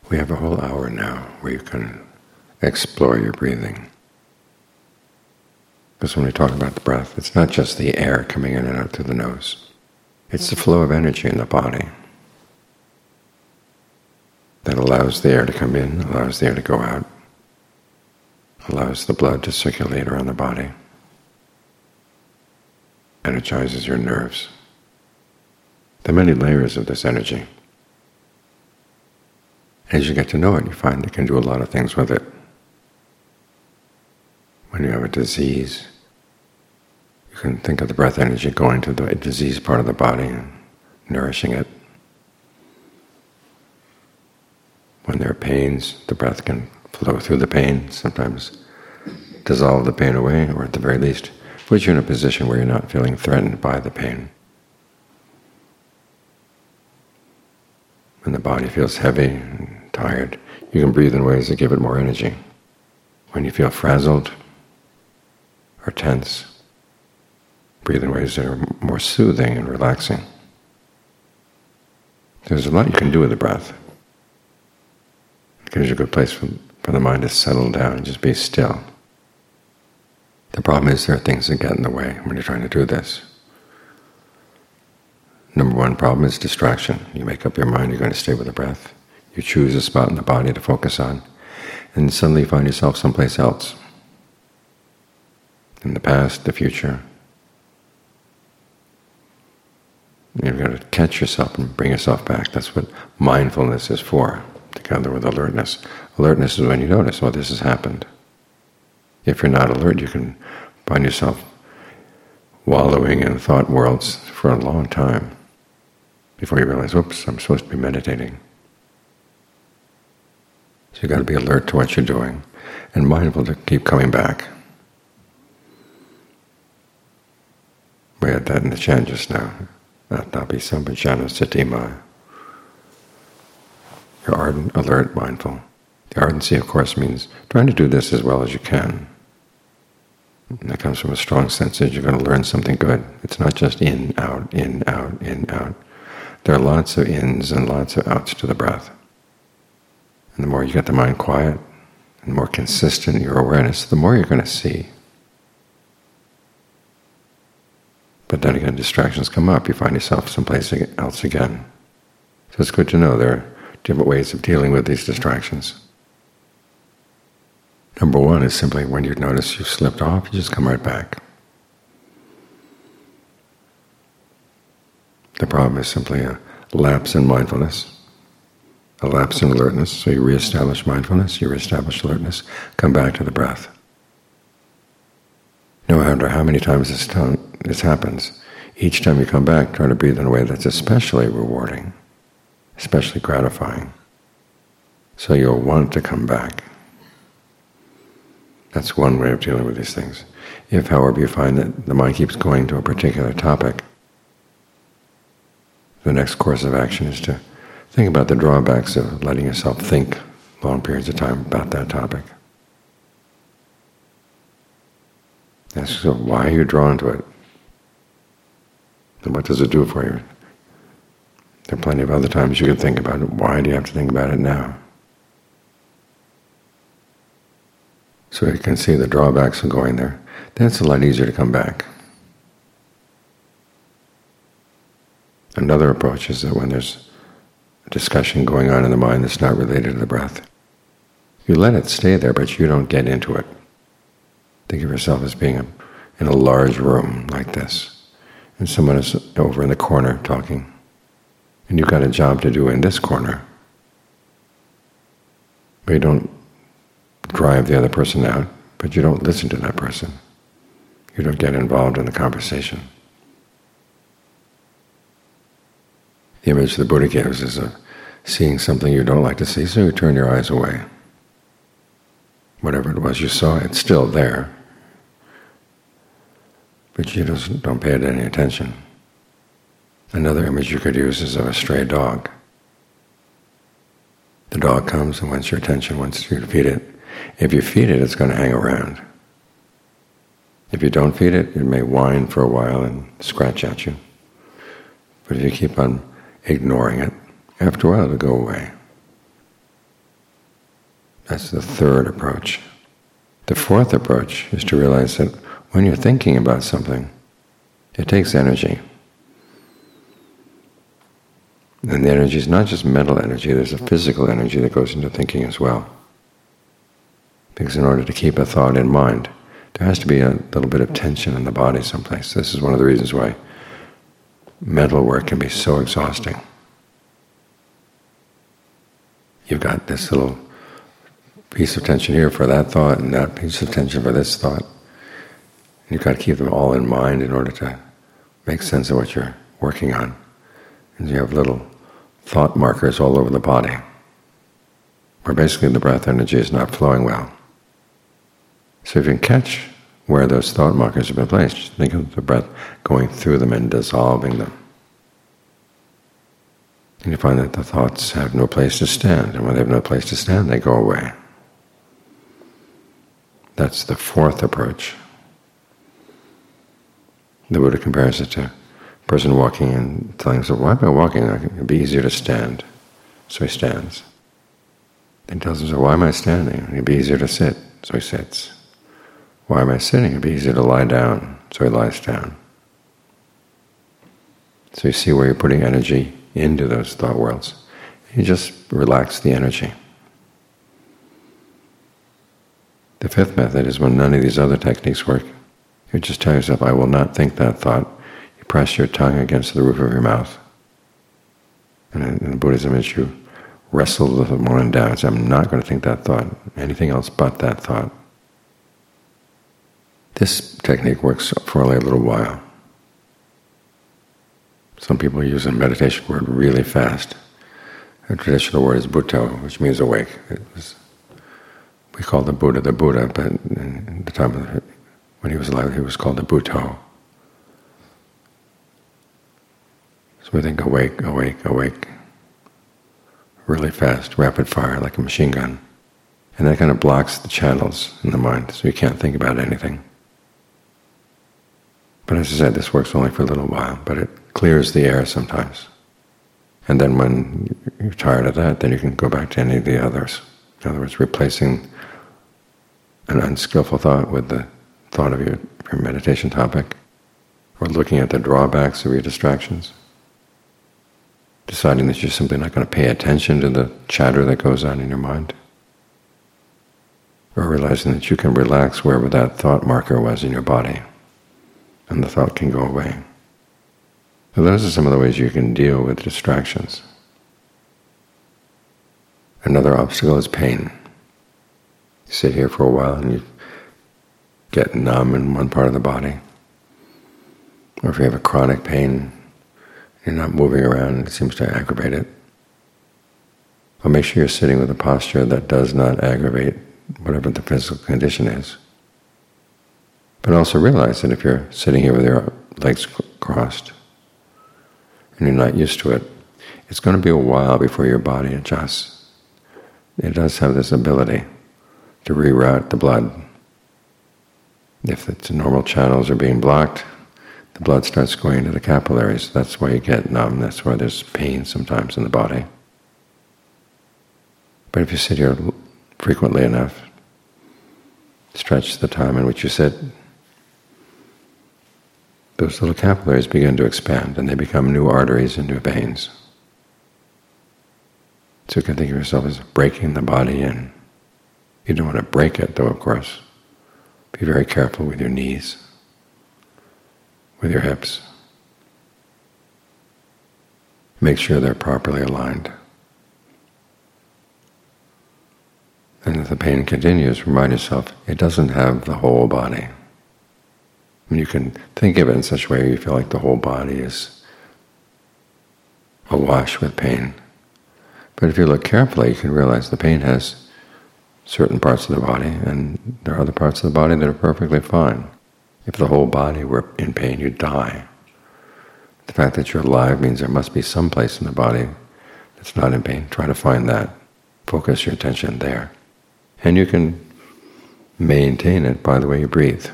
We have a whole hour now where you can explore your breathing. Because when we talk about the breath, it's not just the air coming in and out through the nose. It's the flow of energy in the body that allows the air to come in, allows the air to go out, allows the blood to circulate around the body, energizes your nerves. There are many layers of this energy. As you get to know it, you find you can do a lot of things with it. When you have a disease, you can think of the breath energy going to the diseased part of the body and nourishing it. When there are pains, the breath can flow through the pain, sometimes dissolve the pain away, or at the very least put you in a position where you're not feeling threatened by the pain. When the body feels heavy and tired, you can breathe in ways that give it more energy. When you feel frazzled or tense, breathe in ways that are more soothing and relaxing. There's a lot you can do with the breath. It gives you a good place for the mind to settle down and just be still. The problem is there are things that get in the way when you're trying to do this. Number one problem is distraction. You make up your mind you're going to stay with the breath. You choose a spot in the body to focus on, and suddenly you find yourself someplace else. In the past, the future. You've got to catch yourself and bring yourself back. That's what mindfulness is for, together with alertness. Alertness is when you notice, oh, this has happened. If you're not alert, you can find yourself wallowing in thought worlds for a long time before you realize, oops, I'm supposed to be meditating. So you've got to be alert to what you're doing and mindful to keep coming back. We had that in the chant just now. Atapi sampajana satima. You're ardent, alert, mindful. The ardency, of course, means trying to do this as well as you can. And that comes from a strong sense that you're going to learn something good. It's not just in, out, in, out, in, out. There are lots of ins and lots of outs to the breath. And the more you get the mind quiet, and the more consistent your awareness, the more you're going to see. But then again, distractions come up. You find yourself someplace else again. So it's good to know there are different ways of dealing with these distractions. Number one is simply when you notice you've slipped off, you just come right back. The problem is simply a lapse in mindfulness, a lapse in alertness. So you reestablish mindfulness, you reestablish alertness, come back to the breath. No matter how many times this happens, each time you come back, try to breathe in a way that's especially rewarding, especially gratifying. So you'll want to come back. That's one way of dealing with these things. If, however, you find that the mind keeps going to a particular topic, the next course of action is to think about the drawbacks of letting yourself think long periods of time about that topic. Ask yourself, why are you drawn to it? And what does it do for you? There are plenty of other times you can think about it. Why do you have to think about it now? So you can see the drawbacks of going there. Then it's a lot easier to come back. Another approach is that when there's a discussion going on in the mind that's not related to the breath, you let it stay there, but you don't get into it. Think of yourself as being in a large room like this, and someone is over in the corner talking, and you've got a job to do in this corner. But you don't drive the other person out, but you don't listen to that person. You don't get involved in the conversation. The image the Buddha gives is of seeing something you don't like to see, so you turn your eyes away. Whatever it was you saw, it's still there, but you just don't pay it any attention. Another image you could use is of a stray dog. The dog comes and wants your attention, wants you to feed it. If you feed it, it's going to hang around. If you don't feed it, it may whine for a while and scratch at you. But if you keep on ignoring it, after a while it'll go away. That's the third approach. The fourth approach is to realize that when you're thinking about something, it takes energy. And the energy is not just mental energy, there's a physical energy that goes into thinking as well. Because in order to keep a thought in mind, there has to be a little bit of tension in the body someplace. This is one of the reasons why mental work can be so exhausting. You've got this little piece of tension here for that thought, and that piece of tension for this thought. And you've got to keep them all in mind in order to make sense of what you're working on. And you have little thought markers all over the body, where basically the breath energy is not flowing well. So if you can catch where those thought markers have been placed, just think of the breath going through them and dissolving them. And you find that the thoughts have no place to stand, and when they have no place to stand, they go away. That's the fourth approach. The Buddha compares it to a person walking and telling himself, why am I walking? It'd be easier to stand. So he stands. Then he tells himself, why am I standing? It'd be easier to sit. So he sits. Why am I sitting? It'd be easier to lie down. So he lies down. So you see where you're putting energy into those thought worlds. You just relax the energy. The fifth method is when none of these other techniques work. You just tell yourself, I will not think that thought. You press your tongue against the roof of your mouth. And in Buddhism, as you wrestle with the mind down, say, I'm not going to think that thought, anything else but that thought. This technique works for only a little while. Some people use a meditation word really fast. A traditional word is Bhutto, which means awake. We call the Buddha, but in the time of when he was alive, he was called the Bhutto. So we think awake, awake, awake, really fast, rapid fire, like a machine gun. And that kind of blocks the channels in the mind, so you can't think about anything. But as I said, this works only for a little while, but it clears the air sometimes. And then when you're tired of that, then you can go back to any of the others. In other words, replacing an unskillful thought with the thought of your meditation topic, or looking at the drawbacks of your distractions, deciding that you're simply not going to pay attention to the chatter that goes on in your mind, or realizing that you can relax wherever that thought marker was in your body, and the thought can go away. So those are some of the ways you can deal with distractions. Another obstacle is pain. You sit here for a while and you get numb in one part of the body. Or if you have a chronic pain, you're not moving around and it seems to aggravate it. Well, make sure you're sitting with a posture that does not aggravate whatever the physical condition is. But also realize that if you're sitting here with your legs crossed and you're not used to it, it's going to be a while before your body adjusts. It does have this ability to reroute the blood. If the normal channels are being blocked, the blood starts going into the capillaries. That's why you get numb. That's why there's pain sometimes in the body. But if you sit here frequently enough, stretch the time in which you sit, those little capillaries begin to expand and they become new arteries and new veins. So you can think of yourself as breaking the body in. You don't want to break it though, of course. Be very careful with your knees, with your hips. Make sure they're properly aligned. And if the pain continues, remind yourself, it doesn't have the whole body. And you can think of it in such a way you feel like the whole body is awash with pain. But if you look carefully, you can realize the pain has certain parts of the body, and there are other parts of the body that are perfectly fine. If the whole body were in pain, you'd die. The fact that you're alive means there must be some place in the body that's not in pain. Try to find that. Focus your attention there. And you can maintain it by the way you breathe.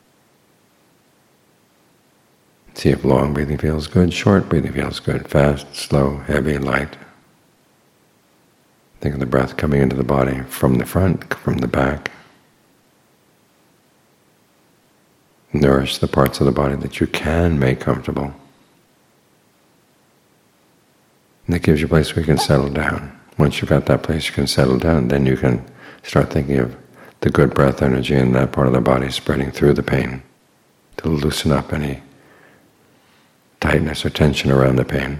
See if long breathing feels good, short breathing feels good, fast, slow, heavy, light. Think of the breath coming into the body from the front, from the back. Nourish the parts of the body that you can make comfortable. And that gives you a place where you can settle down. Once you've got that place you can settle down, then you can start thinking of the good breath energy in that part of the body spreading through the pain to loosen up any tightness or tension around the pain.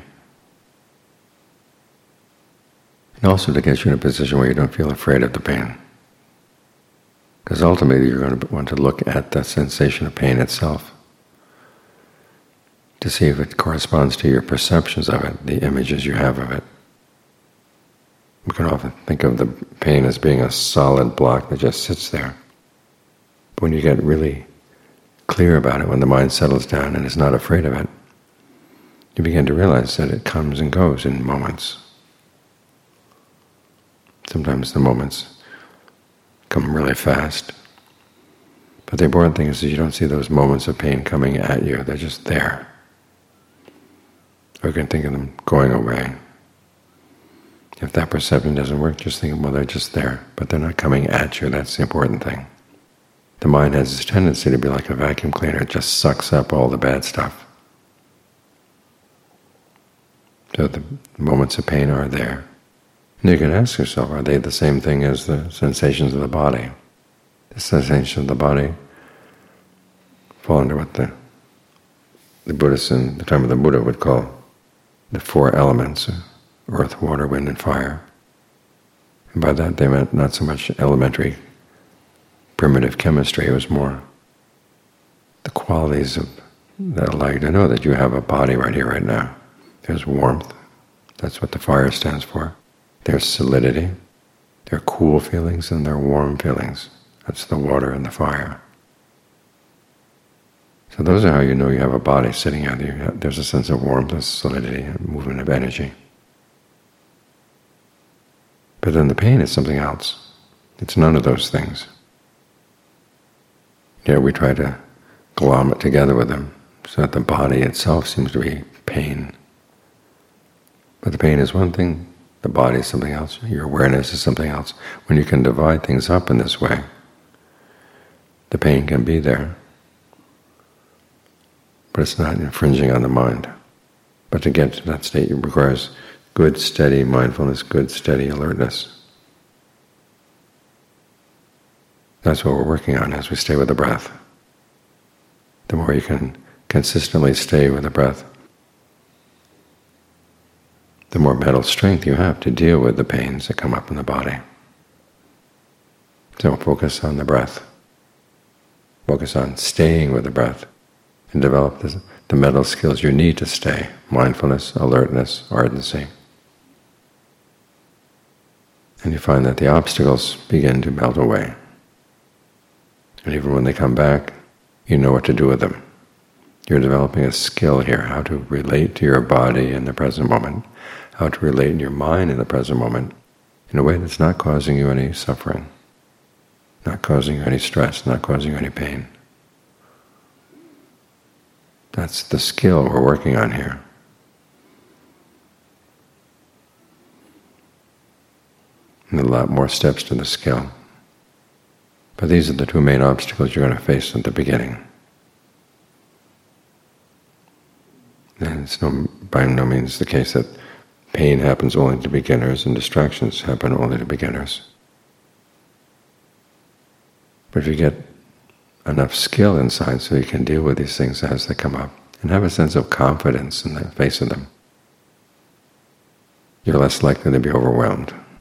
And also to get you in a position where you don't feel afraid of the pain. Because ultimately you're going to want to look at the sensation of pain itself to see if it corresponds to your perceptions of it, the images you have of it. We can often think of the pain as being a solid block that just sits there. But when you get really clear about it, when the mind settles down and is not afraid of it, you begin to realize that it comes and goes in moments. Sometimes the moments come really fast. But the important thing is that you don't see those moments of pain coming at you. They're just there. Or you can think of them going away. If that perception doesn't work, just think, well, they're just there, but they're not coming at you. That's the important thing. The mind has this tendency to be like a vacuum cleaner. It just sucks up all the bad stuff. So the moments of pain are there. And you can ask yourself, are they the same thing as the sensations of the body? The sensations of the body fall under what the Buddhists in the time of the Buddha would call the four elements: earth, water, wind, and fire. And by that they meant not so much elementary primitive chemistry, it was more the qualities that allow you to know that you have a body right here, right now. There's warmth, that's what the fire stands for. There's solidity, there are cool feelings, and there are warm feelings. That's the water and the fire. So those are how you know you have a body sitting out there. There's a sense of warmth, of solidity, and movement of energy. But then the pain is something else. It's none of those things. Yet we try to glom it together with them, so that the body itself seems to be pain. But the pain is one thing, the body is something else, your awareness is something else. When you can divide things up in this way, the pain can be there, but it's not infringing on the mind. But to get to that state, it requires good, steady mindfulness, good, steady alertness. That's what we're working on as we stay with the breath. The more you can consistently stay with the breath, the more mental strength you have to deal with the pains that come up in the body. So focus on the breath. Focus on staying with the breath and develop the mental skills you need to stay: mindfulness, alertness, ardency. And you find that the obstacles begin to melt away. And even when they come back, you know what to do with them. You're developing a skill here, how to relate to your body in the present moment, how to relate in your mind in the present moment in a way that's not causing you any suffering, not causing you any stress, not causing you any pain. That's the skill we're working on here. And a lot more steps to the skill. But these are the two main obstacles you're going to face at the beginning. And it's by no means the case that pain happens only to beginners and distractions happen only to beginners. But if you get enough skill inside so you can deal with these things as they come up and have a sense of confidence in the face of them, you're less likely to be overwhelmed.